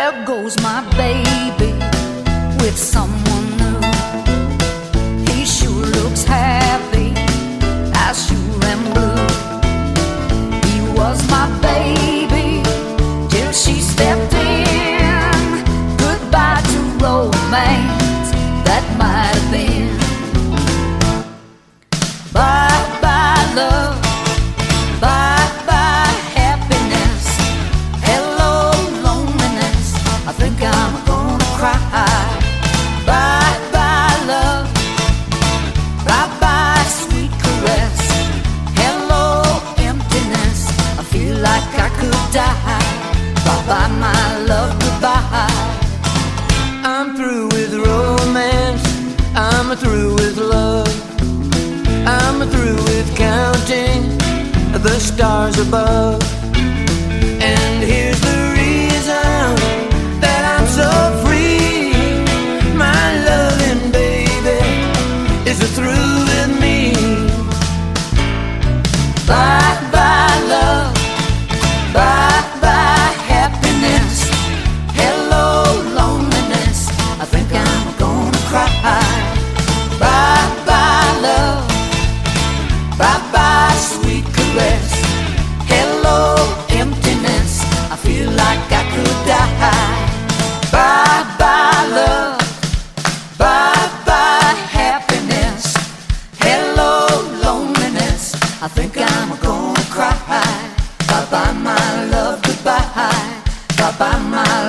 There goes my baby with someone new. He sure looks happy, I sure am blue. He was my baby till she stepped in. Goodbye to romance that might have been. Bye bye love, bye bye happiness. Hello loneliness, I think I'm gonna cry. Bye bye love, bye bye sweet caress. Hello emptiness, I feel like I could die. Bye bye my love, goodbye. I'm through with romance, I'm through with love, I'm through with counting the stars above. And here's the reason that I'm so free. My loving baby is through with me. Bye bye love, bye bye happiness. Hello loneliness, I think I'm gonna cry. Bye bye love, bye bye sweet caress. Hello emptiness, I feel like I could die. Bye bye love, bye bye happiness. Hello loneliness, I think I'm gonna cry. Bye bye my love, goodbye. Bye bye my